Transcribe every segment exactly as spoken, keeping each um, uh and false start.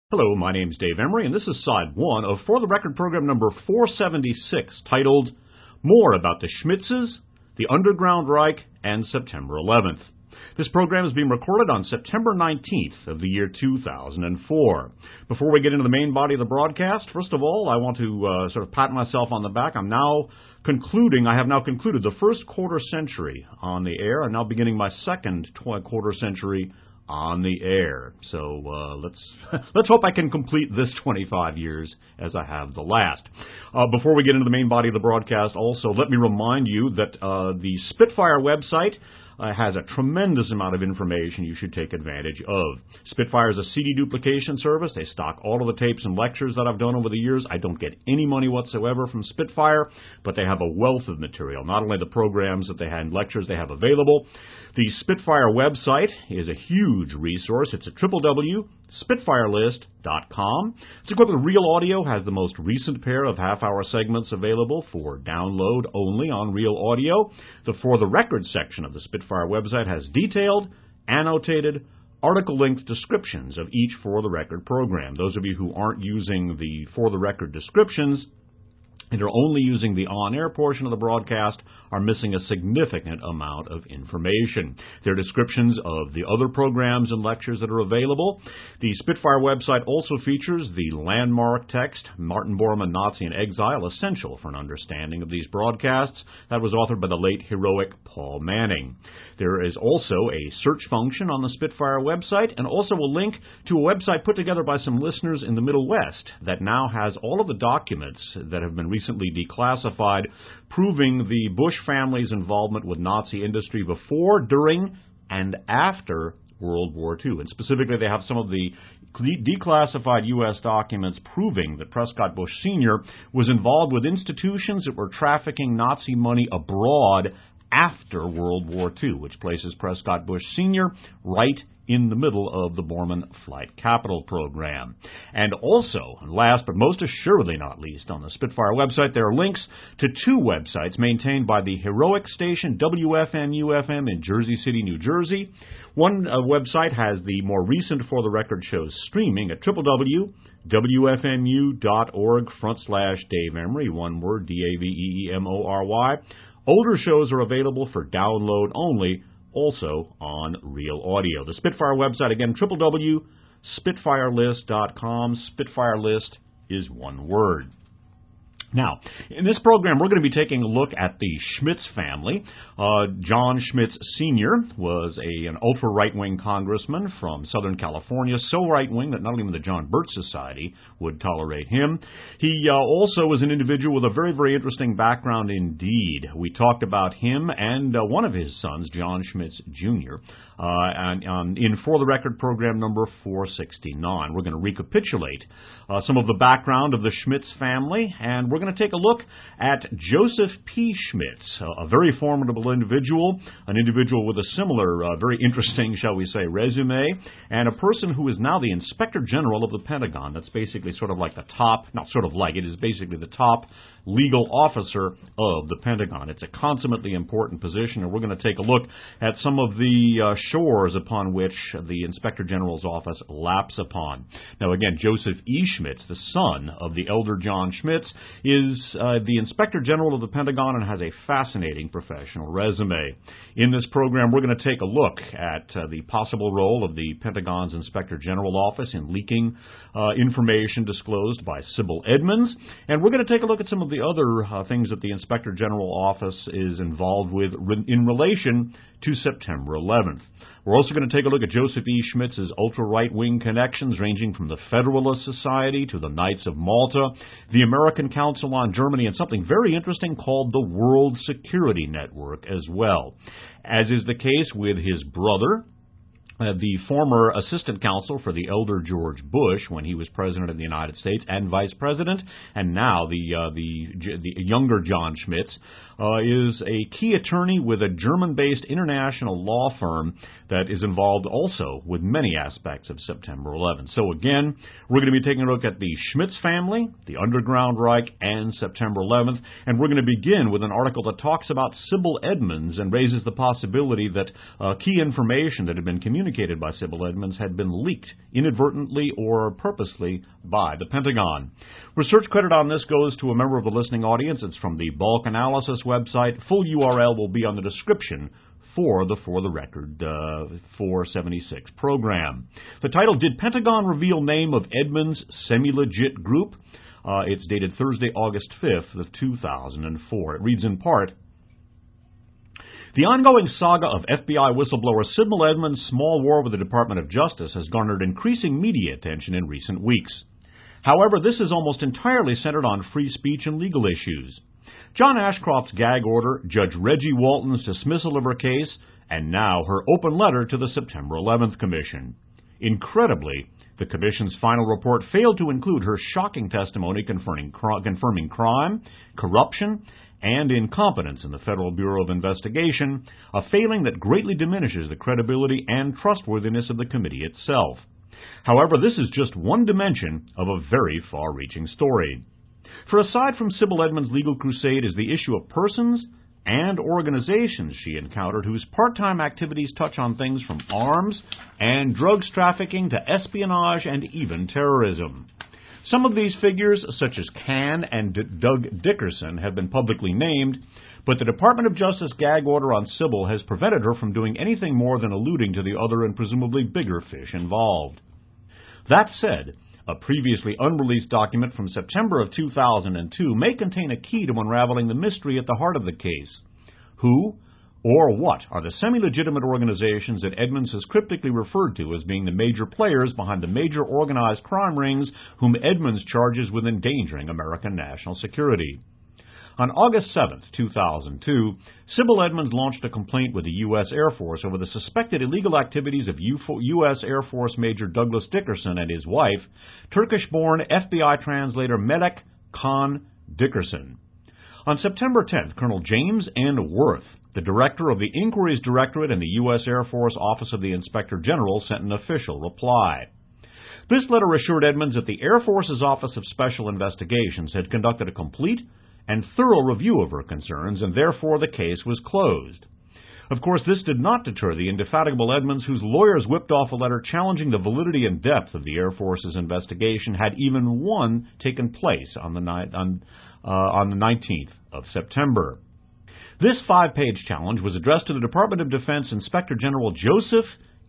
Hello, my name's Dave Emery, and this is side one of For the Record program number four seventy-six, titled More About the Schmitzes, the Underground Reich, and September eleventh. This program is being recorded on September nineteenth of the year two thousand four. Before we get into the main body of the broadcast, first of all, I want to uh, sort of pat myself on the back. I'm now concluding, I have now concluded the first quarter century on the air. I'm now beginning my second tw- quarter century on the air. So uh, let's let's hope I can complete this twenty-five years as I have the last. Uh, before we get into the main body of the broadcast, also let me remind you that uh, the Spitfire website Uh, has a tremendous amount of information you should take advantage of. Spitfire is a C D duplication service. They stock all of the tapes and lectures that I've done over the years. I don't get any money whatsoever from Spitfire, but they have a wealth of material. Not only the programs that they had and lectures they have available. The Spitfire website is a huge resource. It's at w w w dot spitfire list dot com. It's equipped with Real Audio, has the most recent pair of half-hour segments available for download only on Real Audio. The For the Record section of the Spitfire website has detailed, annotated, article-length descriptions of each For the Record program. Those of you who aren't using the For the Record descriptions and are only using the on-air portion of the broadcast are missing a significant amount of information. There are descriptions of the other programs and lectures that are available. The Spitfire website also features the landmark text, Martin Bormann, Nazi in Exile, essential for an understanding of these broadcasts. That was authored by the late heroic Paul Manning. There is also a search function on the Spitfire website and also a link to a website put together by some listeners in the Middle West that now has all of the documents that have been recently declassified, proving the Bush family's involvement with Nazi industry before, during, and after World War Two. And specifically, they have some of the declassified U S documents proving that Prescott Bush Senior was involved with institutions that were trafficking Nazi money abroad after World War Two, which places Prescott Bush Senior right in the middle of the Bormann Flight Capital program. And also, last but most assuredly not least, on the Spitfire website, there are links to two websites maintained by the heroic station W F M U F M in Jersey City, New Jersey. One uh, website has the more recent For the Record shows streaming at w w w dot w f m u dot org front slash Dave Emery, one word, D A V E E M O R Y. Older shows are available for download only, also on Real Audio. The Spitfire website, again, w w w dot spitfire list dot com. Spitfire List is one word. Now, in this program, we're going to be taking a look at the Schmitz family. Uh, John Schmitz Senior was a, an ultra-right-wing congressman from Southern California, so right-wing that not even the John Birch Society would tolerate him. He uh, also was an individual with a very, very interesting background indeed. We talked about him and uh, one of his sons, John Schmitz Junior, uh, and, um, in For the Record program number four sixty-nine. We're going to recapitulate uh, some of the background of the Schmitz family, and we're going to take a look at Joseph P. Schmitz, a very formidable individual, an individual with a similar, uh, very interesting, shall we say, resume, and a person who is now the Inspector General of the Pentagon. That's basically sort of like the top, not sort of like, it is basically the top legal officer of the Pentagon. It's a consummately important position, and we're going to take a look at some of the uh, shores upon which the Inspector General's office laps upon. Now, again, Joseph E. Schmitz, the son of the elder John Schmitz, is uh, the Inspector General of the Pentagon and has a fascinating professional resume. In this program, we're going to take a look at uh, the possible role of the Pentagon's Inspector General office in leaking uh, information disclosed by Sybil Edmonds, and we're going to take a look at some of the other uh, things that the Inspector General office is involved with re- in relation to September eleventh. We're also going to take a look at Joseph E. Schmitz's ultra-right-wing connections, ranging from the Federalist Society to the Knights of Malta, the American Council on Germany, and something very interesting called the World Security Network as well. As is the case with his brother, Uh, the former assistant counsel for the elder George Bush when he was president of the United States and vice president, and now the uh, the the younger John Schmitz uh, is a key attorney with a German-based international law firm that is involved also with many aspects of September eleventh. So again, we're going to be taking a look at the Schmitz family, the Underground Reich, and September eleventh, and we're going to begin with an article that talks about Sybil Edmonds and raises the possibility that uh, key information that had been communicated communicated by Sybil Edmonds had been leaked inadvertently or purposely by the Pentagon. Research credit on this goes to a member of the listening audience. It's from the Bulk Analysis website. Full U R L will be on the description for the For the Record uh, four seventy-six program. The title, Did Pentagon Reveal Name of Edmonds Semi-Legit Group? Uh, it's dated Thursday, August fifth of two thousand four. It reads in part, the ongoing saga of F B I whistleblower Sybil Edmonds' small war with the Department of Justice has garnered increasing media attention in recent weeks. However, this is almost entirely centered on free speech and legal issues. John Ashcroft's gag order, Judge Reggie Walton's dismissal of her case, and now her open letter to the September eleventh Commission. Incredibly, the Commission's final report failed to include her shocking testimony confirming, confirming crime, corruption, and incompetence in the Federal Bureau of Investigation, a failing that greatly diminishes the credibility and trustworthiness of the committee itself. However, this is just one dimension of a very far-reaching story. For aside from Sybil Edmonds' legal crusade is the issue of persons and organizations she encountered whose part-time activities touch on things from arms and drugs trafficking to espionage and even terrorism. Some of these figures, such as Can and D- Doug Dickerson, have been publicly named, but the Department of Justice gag order on Sybil has prevented her from doing anything more than alluding to the other and presumably bigger fish involved. That said, a previously unreleased document from September of two thousand two may contain a key to unraveling the mystery at the heart of the case. Who or what are the semi-legitimate organizations that Edmonds has cryptically referred to as being the major players behind the major organized crime rings whom Edmonds charges with endangering American national security? On August seventh, two thousand two, Sybil Edmonds launched a complaint with the U S Air Force over the suspected illegal activities of U S Air Force Major Douglas Dickerson and his wife, Turkish-born F B I translator Melek Khan Dickerson. On September tenth, Colonel James N. Worth, the director of the Inquiries Directorate in the U S Air Force Office of the Inspector General, sent an official reply. This letter assured Edmonds that the Air Force's Office of Special Investigations had conducted a complete and thorough review of her concerns, and therefore the case was closed. Of course, this did not deter the indefatigable Edmonds, whose lawyers whipped off a letter challenging the validity and depth of the Air Force's investigation, had even one taken place on the, ni- on, uh, on the nineteenth of September. This five-page challenge was addressed to the Department of Defense Inspector General Joseph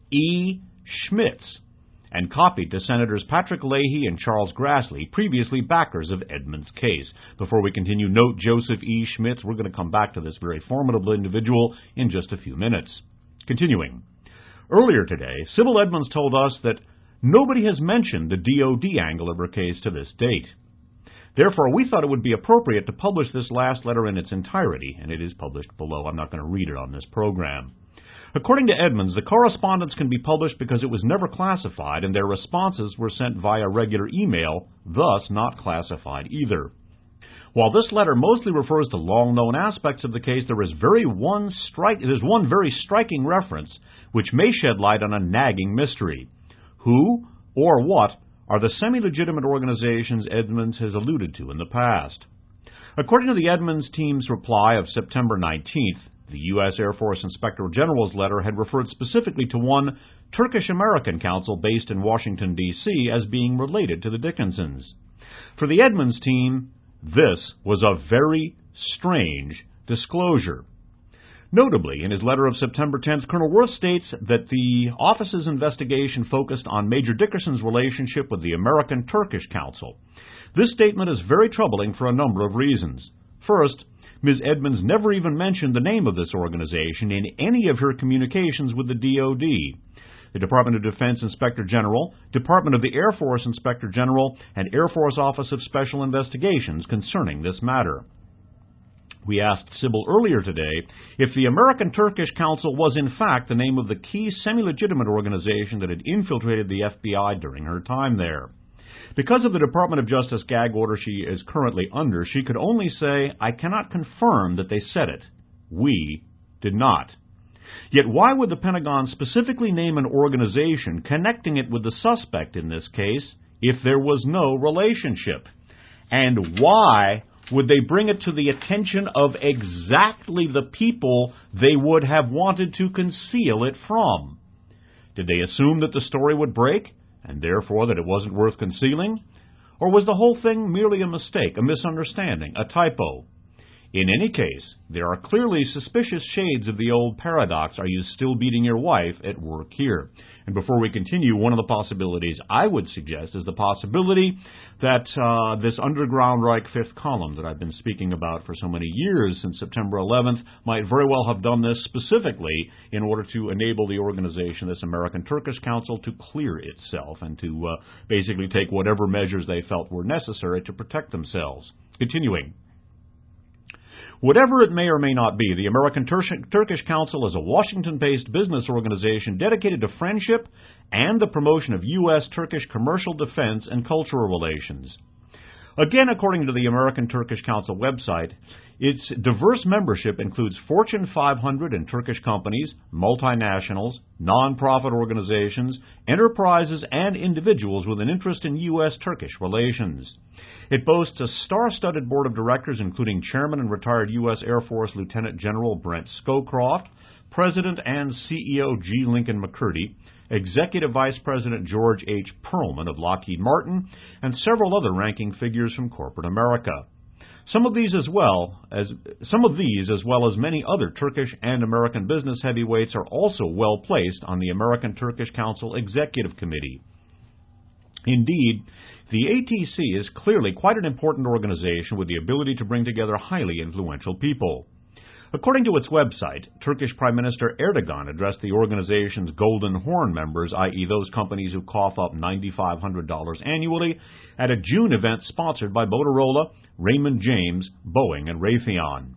E. Schmitz, and copied to Senators Patrick Leahy and Charles Grassley, previously backers of Edmonds' case. Before we continue, note Joseph E. Schmitz. We're going to come back to this very formidable individual in just a few minutes. Continuing. Earlier today, Sybil Edmonds told us that nobody has mentioned the D O D angle of her case to this date. Therefore, we thought it would be appropriate to publish this last letter in its entirety, and it is published below. I'm not going to read it on this program. According to Edmonds, the correspondence can be published because it was never classified, and their responses were sent via regular email, thus not classified either. While this letter mostly refers to long-known aspects of the case, there is very one stri- there's one very striking reference which may shed light on a nagging mystery. Who or what are the semi-legitimate organizations Edmonds has alluded to in the past? According to the Edmonds team's reply of September nineteenth, the U S Air Force Inspector General's letter had referred specifically to one Turkish-American council based in Washington, D C as being related to the Dickersons. For the Edmonds team, this was a very strange disclosure. Notably, in his letter of September tenth, Colonel Worth states that the office's investigation focused on Major Dickerson's relationship with the American Turkish Council. This statement is very troubling for a number of reasons. First, Miz Edmonds never even mentioned the name of this organization in any of her communications with the D O D. The Department of Defense Inspector General, Department of the Air Force Inspector General, and Air Force Office of Special Investigations concerning this matter. We asked Sybil earlier today if the American Turkish Council was in fact the name of the key semi-legitimate organization that had infiltrated the F B I during her time there. Because of the Department of Justice gag order she is currently under, she could only say, I cannot confirm that they said it. We did not. Yet why would the Pentagon specifically name an organization connecting it with the suspect in this case if there was no relationship? And why would they bring it to the attention of exactly the people they would have wanted to conceal it from? Did they assume that the story would break, and therefore that it wasn't worth concealing? Or was the whole thing merely a mistake, a misunderstanding, a typo? In any case, there are clearly suspicious shades of the old paradox, are you still beating your wife, at work here. And before we continue, one of the possibilities I would suggest is the possibility that uh, this Underground Reich fifth column that I've been speaking about for so many years since September eleventh might very well have done this specifically in order to enable the organization, this American Turkish Council, to clear itself and to uh, basically take whatever measures they felt were necessary to protect themselves. Continuing. Whatever it may or may not be, the American Tur- Turkish Council is a Washington-based business organization dedicated to friendship and the promotion of U S Turkish commercial defense and cultural relations. Again, according to the American Turkish Council website, its diverse membership includes Fortune five hundred and Turkish companies, multinationals, non-profit organizations, enterprises, and individuals with an interest in U S Turkish relations. It boasts a star-studded board of directors, including Chairman and retired U S Air Force Lieutenant General Brent Scowcroft, President and C E O G. Lincoln McCurdy, Executive Vice President George H. Perlman of Lockheed Martin, and several other ranking figures from corporate America. Some of these as well as some of these as well as many other Turkish and American business heavyweights are also well placed on the American Turkish Council Executive Committee. Indeed, the A T C is clearly quite an important organization with the ability to bring together highly influential people. According to its website, Turkish Prime Minister Erdogan addressed the organization's Golden Horn members, that is those companies who cough up nine thousand five hundred dollars annually, at a June event sponsored by Motorola, Raymond James, Boeing, and Raytheon.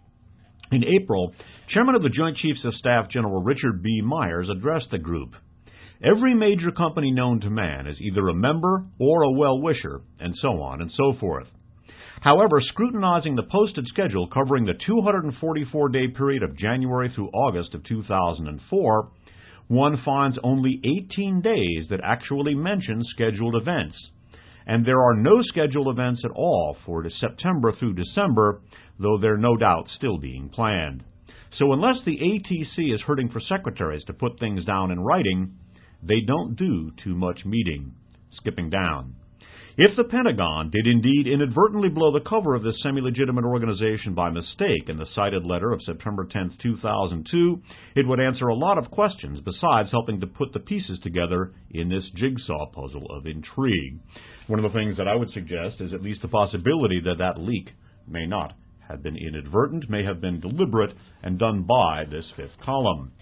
In April, Chairman of the Joint Chiefs of Staff General Richard B. Myers addressed the group. Every major company known to man is either a member or a well-wisher, and so on and so forth. However, scrutinizing the posted schedule covering the two hundred forty-four day period of January through August of two thousand four, one finds only eighteen days that actually mention scheduled events. And there are no scheduled events at all for September through December, though they're no doubt still being planned. So unless the A T C is hurting for secretaries to put things down in writing, they don't do too much meeting. Skipping down. If the Pentagon did indeed inadvertently blow the cover of this semi-legitimate organization by mistake in the cited letter of September tenth, two thousand two, it would answer a lot of questions besides helping to put the pieces together in this jigsaw puzzle of intrigue. One of the things that I would suggest is at least the possibility that that leak may not have been inadvertent, may have been deliberate, and done by this fifth column.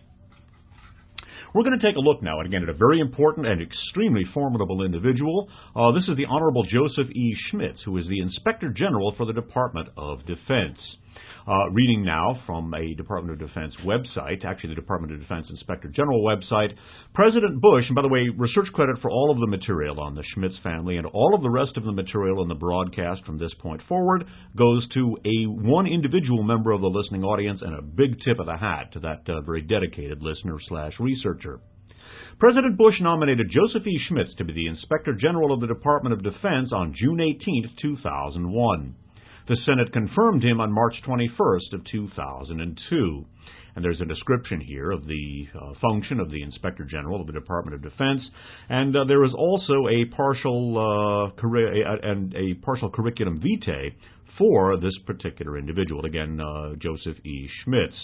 We're going to take a look now, again, at a very important and extremely formidable individual. Uh, this is the Honorable Joseph E. Schmitz, who is the Inspector General for the Department of Defense. Uh, reading now from a Department of Defense website, actually the Department of Defense Inspector General website, President Bush, and by the way, research credit for all of the material on the Schmitz family and all of the rest of the material in the broadcast from this point forward goes to a one individual member of the listening audience, and a big tip of the hat to that uh, very dedicated listener slash researcher. President Bush nominated Joseph E. Schmitz to be the Inspector General of the Department of Defense on June eighteenth, two thousand one. The Senate confirmed him on March twenty-first of two thousand two. And there's a description here of the uh, function of the Inspector General of the Department of Defense, and uh, there is also a partial uh, curri- a, and a partial curriculum vitae for this particular individual. Again, uh, Joseph E. Schmitz.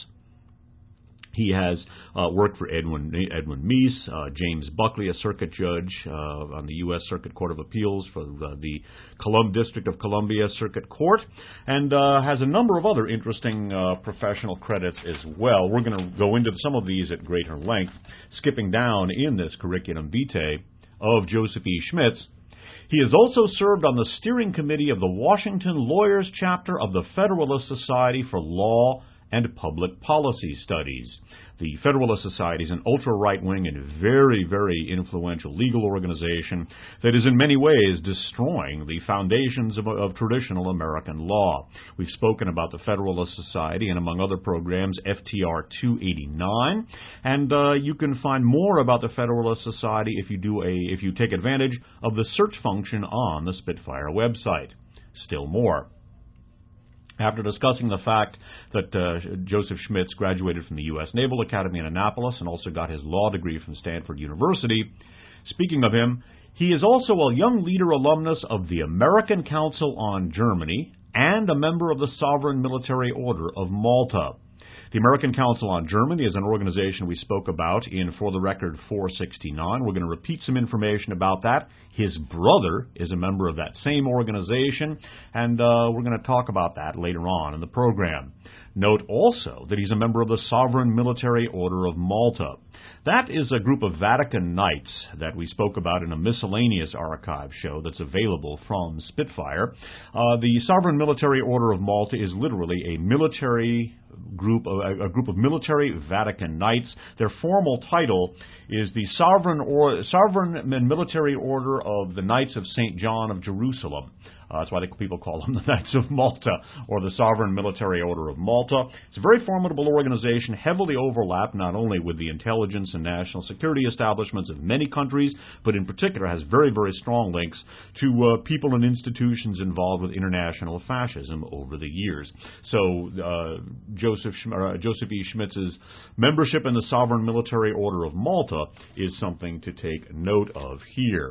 He has uh, worked for Edwin Edwin Meese, uh, James Buckley, a circuit judge uh, on the U S Circuit Court of Appeals for uh, the Colum- District of Columbia Circuit Court, and uh, has a number of other interesting uh, professional credits as well. We're going to go into some of these at greater length, skipping down in this curriculum vitae of Joseph E. Schmitz. He has also served on the steering committee of the Washington Lawyers Chapter of the Federalist Society for Law and Public Policy Studies. The Federalist Society is an ultra-right-wing and very, very influential legal organization that is in many ways destroying the foundations of, of traditional American law. We've spoken about the Federalist Society and, among other programs, F T R two eighty-nine, and uh, you can find more about the Federalist Society if you do a if you take advantage of the search function on the Spitfire website. Still more. After discussing the fact that uh, Joseph Schmitz graduated from the U S Naval Academy in Annapolis and also got his law degree from Stanford University, speaking of him, he is also a Young Leader alumnus of the American Council on Germany and a member of the Sovereign Military Order of Malta. The American Council on Germany is an organization we spoke about in For the Record four sixty-nine. We're going to repeat some information about that. His brother is a member of that same organization, and uh, we're going to talk about that later on in the program. Note also that he's a member of the Sovereign Military Order of Malta. That is a group of Vatican Knights that we spoke about in a miscellaneous archive show that's available from Spitfire. Uh, the Sovereign Military Order of Malta is literally a military group, a, a group of military Vatican Knights. Their formal title is the Sovereign or Sovereign and Military Order of the Knights of Saint John of Jerusalem. Uh, that's why they, people call them the Knights of Malta, or the Sovereign Military Order of Malta. It's a very formidable organization, heavily overlapped not only with the intelligence and national security establishments of many countries, but in particular has very, very strong links to uh, people and institutions involved with international fascism over the years. So uh, Joseph, uh, Joseph E. Schmitz's membership in the Sovereign Military Order of Malta is something to take note of here.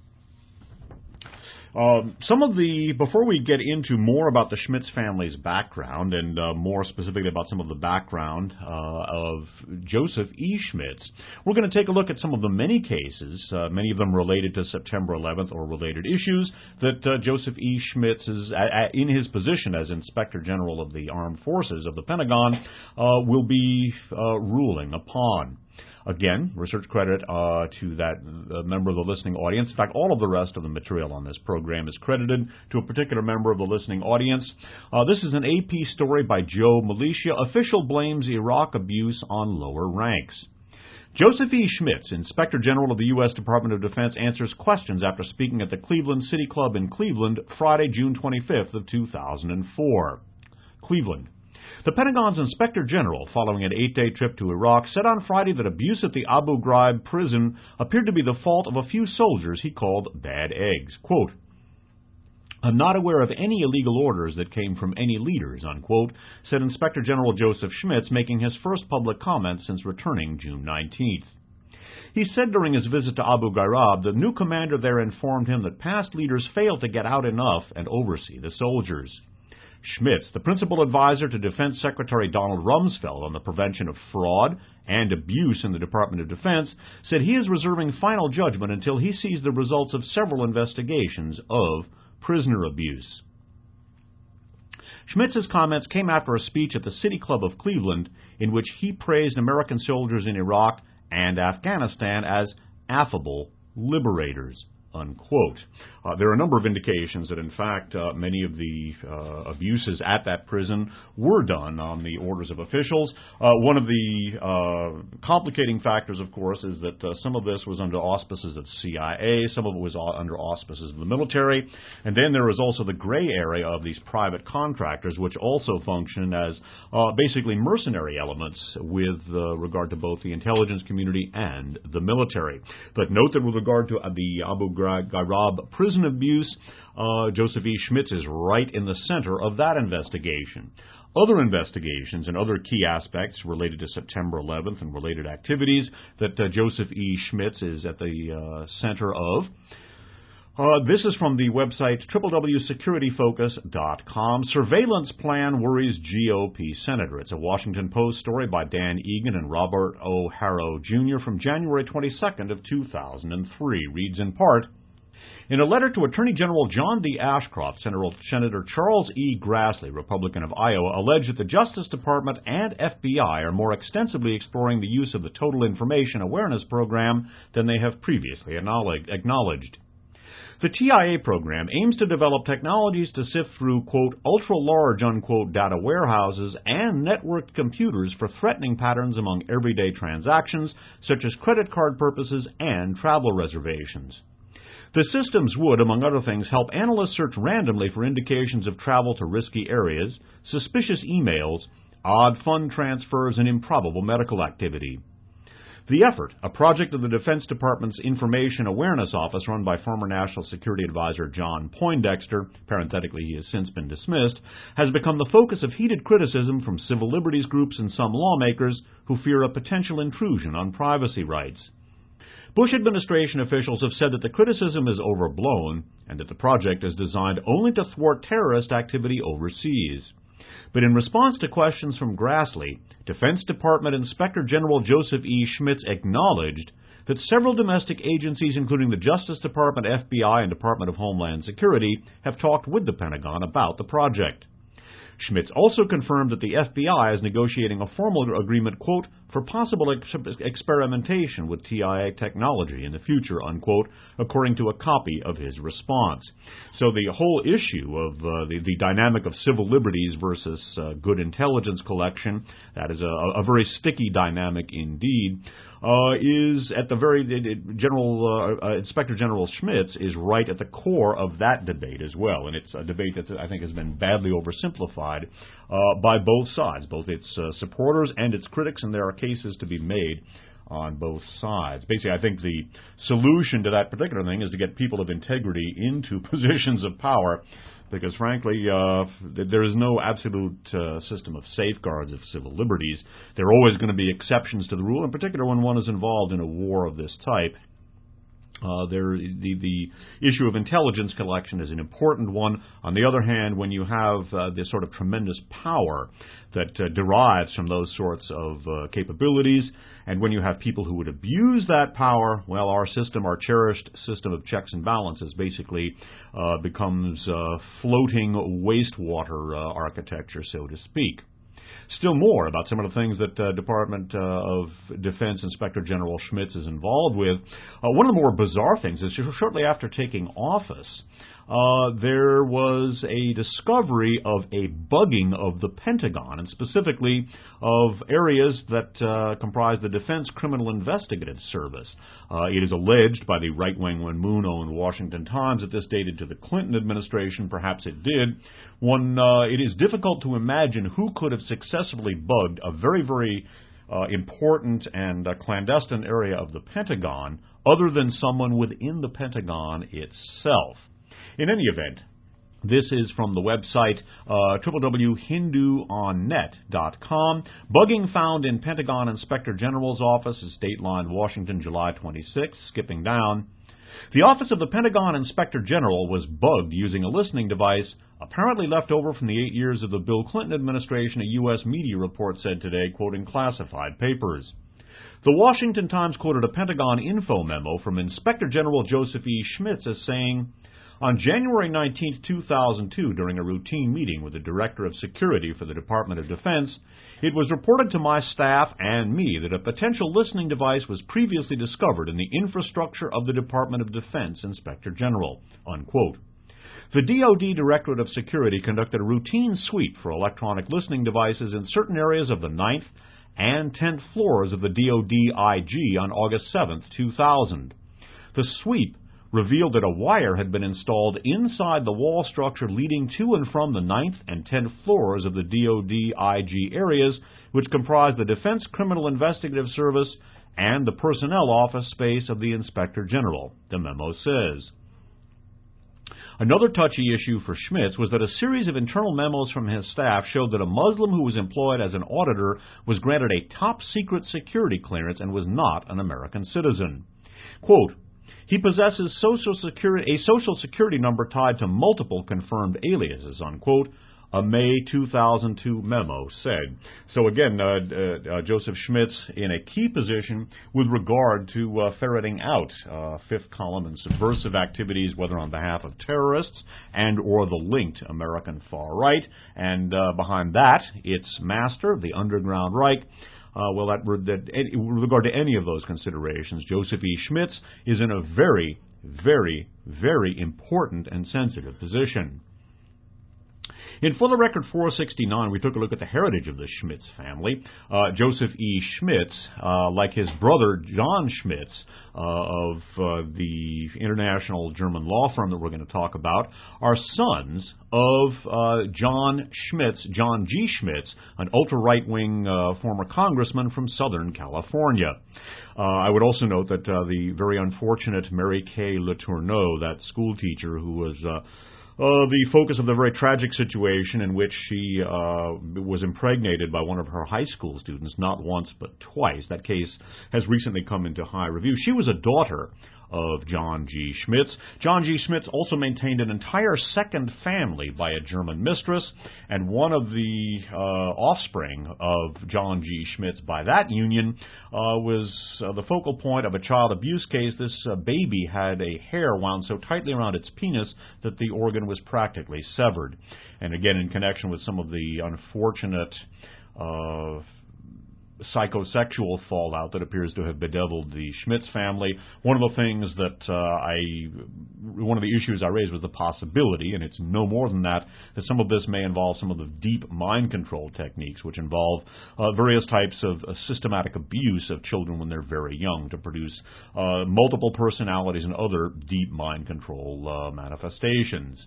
Um, some of the, before we get into more about the Schmitz family's background and uh, more specifically about some of the background uh, of Joseph E. Schmitz, we're going to take a look at some of the many cases, uh, many of them related to September eleventh or related issues, that uh, Joseph E. Schmitz is, uh, in his position as Inspector General of the Armed Forces of the Pentagon, uh, will be uh, ruling upon. Again, research credit uh, to that uh, member of the listening audience. In fact, all of the rest of the material on this program is credited to a particular member of the listening audience. Uh, this is an A P story by Joe Militia. Official blames Iraq abuse on lower ranks. Joseph E. Schmitz, Inspector General of the U S Department of Defense, answers questions after speaking at the Cleveland City Club in Cleveland, Friday, June twenty-fifth of two thousand four. Cleveland. The Pentagon's Inspector General, following an eight-day trip to Iraq, said on Friday that abuse at the Abu Ghraib prison appeared to be the fault of a few soldiers he called bad eggs. Quote, "I'm not aware of any illegal orders that came from any leaders," unquote, said Inspector General Joseph Schmitz, making his first public comment since returning June nineteenth. He said during his visit to Abu Ghraib the new commander there informed him that past leaders failed to get out enough and oversee the soldiers. Schmitz, the principal advisor to Defense Secretary Donald Rumsfeld on the prevention of fraud and abuse in the Department of Defense, said he is reserving final judgment until he sees the results of several investigations of prisoner abuse. Schmitz's comments came after a speech at the City Club of Cleveland in which he praised American soldiers in Iraq and Afghanistan as affable liberators. Unquote. Uh, there are a number of indications that, in fact, uh, many of the uh, abuses at that prison were done on the orders of officials. Uh, one of the uh, complicating factors, of course, is that uh, some of this was under auspices of C I A, some of it was under auspices of the military, and then there is also the gray area of these private contractors, which also function as uh, basically mercenary elements with uh, regard to both the intelligence community and the military. But note that with regard to uh, the Abu Ghraib prison abuse, uh, Joseph E. Schmitz is right in the center of that investigation. Other investigations and other key aspects related to September eleventh and related activities that uh, Joseph E. Schmitz is at the uh, center of. Uh, this is from the website w w w dot security focus dot com. Surveillance plan worries G O P senator. It's a Washington Post story by Dan Egan and Robert O. Harrow, Junior from January twenty-second of two thousand three. Reads in part, in a letter to Attorney General John D. Ashcroft, Senator, Senator Charles E. Grassley, Republican of Iowa, alleged that the Justice Department and F B I are more extensively exploring the use of the Total Information Awareness Program than they have previously acknowledged. The T I A program aims to develop technologies to sift through, quote, ultra-large, unquote, data warehouses and networked computers for threatening patterns among everyday transactions, such as credit card purposes and travel reservations. The systems would, among other things, help analysts search randomly for indications of travel to risky areas, suspicious emails, odd fund transfers, and improbable medical activity. The effort, a project of the Defense Department's Information Awareness Office run by former National Security Advisor John Poindexter, parenthetically he has since been dismissed, has become the focus of heated criticism from civil liberties groups and some lawmakers who fear a potential intrusion on privacy rights. Bush administration officials have said that the criticism is overblown and that the project is designed only to thwart terrorist activity overseas. But in response to questions from Grassley, Defense Department Inspector General Joseph E. Schmitz acknowledged that several domestic agencies, including the Justice Department, F B I, and Department of Homeland Security, have talked with the Pentagon about the project. Schmitz also confirmed that the F B I is negotiating a formal agreement, quote, for possible ex- experimentation with T I A technology in the future, unquote, according to a copy of his response. So the whole issue of uh, the, the dynamic of civil liberties versus uh, good intelligence collection, that is a, a very sticky dynamic indeed, uh, is at the very, it, General uh, uh, Inspector General Schmitz is right at the core of that debate as well. And it's a debate that I think has been badly oversimplified uh, by both sides, both its uh, supporters and its critics, and there are cases to be made on both sides. Basically, I think the solution to that particular thing is to get people of integrity into positions of power, because frankly, uh, there is no absolute uh, system of safeguards of civil liberties. There are always going to be exceptions to the rule, in particular when one is involved in a war of this type. Uh, there, the, the issue of intelligence collection is an important one. On the other hand, when you have uh, this sort of tremendous power that uh, derives from those sorts of uh, capabilities, and when you have people who would abuse that power, well, our system, our cherished system of checks and balances basically uh, becomes uh, floating wastewater uh, architecture, so to speak. Still more about some of the things that uh, Department uh, of Defense Inspector General Schmitz is involved with. Uh, one of the more bizarre things is shortly after taking office, uh, there was a discovery of a bugging of the Pentagon, and specifically of areas that uh, comprise the Defense Criminal Investigative Service. Uh, it is alleged by the right-wing Moon-owned Washington Times that this dated to the Clinton administration. Perhaps it did. One, uh, it is difficult to imagine who could have successfully bugged a very, very uh, important and uh, clandestine area of the Pentagon other than someone within the Pentagon itself. In any event, this is from the website uh, w w w dot hindu on net dot com. Bugging found in Pentagon Inspector General's office is Dateline, Washington, July twenty-sixth. Skipping down. The Office of the Pentagon Inspector General was bugged using a listening device apparently left over from the eight years of the Bill Clinton administration, a U S media report said today, quoting classified papers. The Washington Times quoted a Pentagon info memo from Inspector General Joseph E. Schmitz as saying, on January nineteenth, two thousand two, during a routine meeting with the Director of Security for the Department of Defense, it was reported to my staff and me that a potential listening device was previously discovered in the infrastructure of the Department of Defense Inspector General, unquote. The D O D Directorate of Security conducted a routine sweep for electronic listening devices in certain areas of the ninth and tenth floors of the D O D I G on August seventh, two thousand. The sweep revealed that a wire had been installed inside the wall structure leading to and from the ninth and tenth floors of the D O D I G areas, which comprise the Defense Criminal Investigative Service and the personnel office space of the Inspector General, the memo says. Another touchy issue for Schmitz was that a series of internal memos from his staff showed that a Muslim who was employed as an auditor was granted a top-secret security clearance and was not an American citizen. Quote, he possesses social security, a social security number tied to multiple confirmed aliases, unquote, a May two thousand two memo said. So again, uh, uh, uh, Joseph Schmitz in a key position with regard to uh, ferreting out uh, fifth column and subversive activities, whether on behalf of terrorists and or the linked American far right. And uh, behind that, its master, the Underground Reich. Uh, well, that, that, with regard to any of those considerations, Joseph E. Schmitz is in a very, very, very important and sensitive position. In For the Record four sixty-nine, we took a look at the heritage of the Schmitz family. Uh, Joseph E. Schmitz, uh, like his brother John Schmitz uh, of uh, the international German law firm that we're going to talk about, are sons of uh, John Schmitz, John G. Schmitz, an ultra-right-wing uh, former congressman from Southern California. Uh, I would also note that uh, the very unfortunate Mary Kay Letourneau, that school teacher who was uh, Uh, the focus of the very tragic situation in which she uh, was impregnated by one of her high school students, not once but twice. That case has recently come into high review. She was a daughter of John G. Schmitz. John G. Schmitz also maintained an entire second family by a German mistress, and one of the uh, offspring of John G. Schmitz by that union uh, was uh, the focal point of a child abuse case. This uh, baby had a hair wound so tightly around its penis that the organ was practically severed. And again, in connection with some of the unfortunate uh, psychosexual fallout that appears to have bedeviled the Schmitz family, one of the things that uh, I, one of the issues I raised was the possibility, and it's no more than that, that some of this may involve some of the deep mind control techniques, which involve uh, various types of uh, systematic abuse of children when they're very young to produce uh, multiple personalities and other deep mind control uh, manifestations.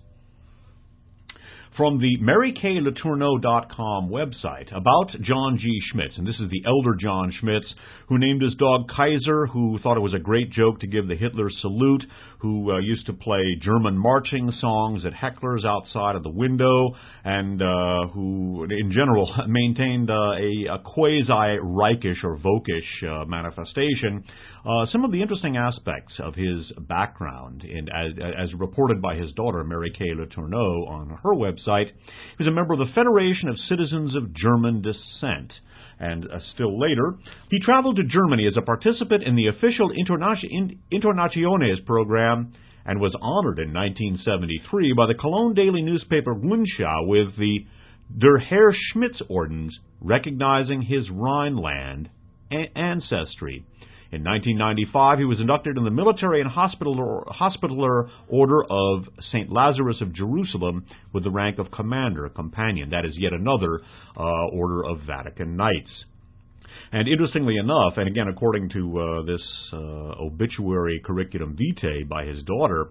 From the Mary Kay Letourneau dot com website about John G. Schmitz, and this is the elder John Schmitz, who named his dog Kaiser, who thought it was a great joke to give the Hitler salute, who uh, used to play German marching songs at hecklers outside of the window, and uh, who, in general, maintained uh, a, a quasi-Reichish or Völkisch uh, manifestation. Uh, some of the interesting aspects of his background, in, as, as reported by his daughter, Mary Kay Letourneau, on her website. He was a member of the Federation of Citizens of German Descent. And uh, still later, he traveled to Germany as a participant in the official Internation- Internationes program and was honored in nineteen seventy-three by the Cologne daily newspaper Rundschau with the Der Herr Schmitz Ordens, recognizing his Rhineland a- ancestry. In nineteen ninety-five, he was inducted in the Military and Hospitaller, Hospitaller Order of Saint Lazarus of Jerusalem with the rank of Commander Companion. That is yet another uh, Order of Vatican Knights. And interestingly enough, and again according to uh, this uh, obituary curriculum vitae by his daughter,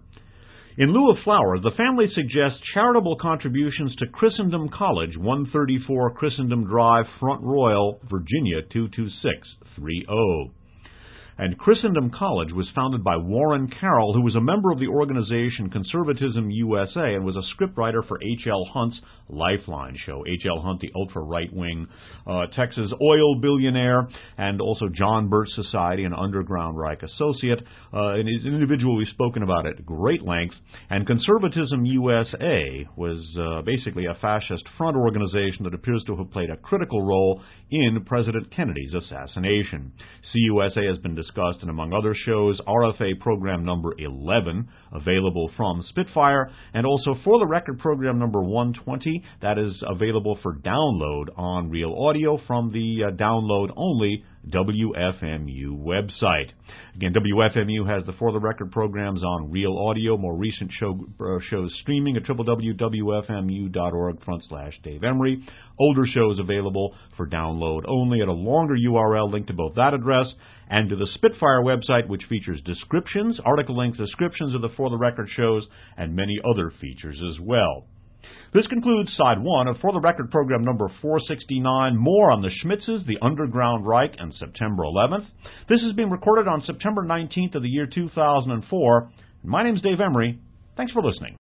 in lieu of flowers, the family suggests charitable contributions to Christendom College, one thirty-four Christendom Drive, Front Royal, Virginia, two two six three zero. And Christendom College was founded by Warren Carroll, who was a member of the organization Conservatism U S A and was a scriptwriter for H L Hunt's Lifeline show. H L Hunt, the ultra-right-wing uh, Texas oil billionaire, and also John Birch Society, an underground Reich associate, uh, and is an individual we've spoken about at great length. And Conservatism U S A was uh, basically a fascist front organization that appears to have played a critical role in President Kennedy's assassination. C U S A has been discussed in, among other shows, R F A program number eleven, available from Spitfire, and also For the Record program number one twenty, that is available for download on Real Audio from the uh, download-only W F M U website. Again, W F M U has the For the Record programs on Real Audio, more recent show, uh, shows streaming at w w w dot w f m u dot org front slash Dave Emery. Older shows available for download only at a longer U R L linked to both that address and to the Spitfire website, which features descriptions, article-length descriptions of the For the Record shows, and many other features as well. This concludes Side one of For the Record program number four sixty-nine. More on the Schmitzes, the Underground Reich, and September eleventh. This is being recorded on September nineteenth of the year two thousand four. My name's Dave Emery. Thanks for listening.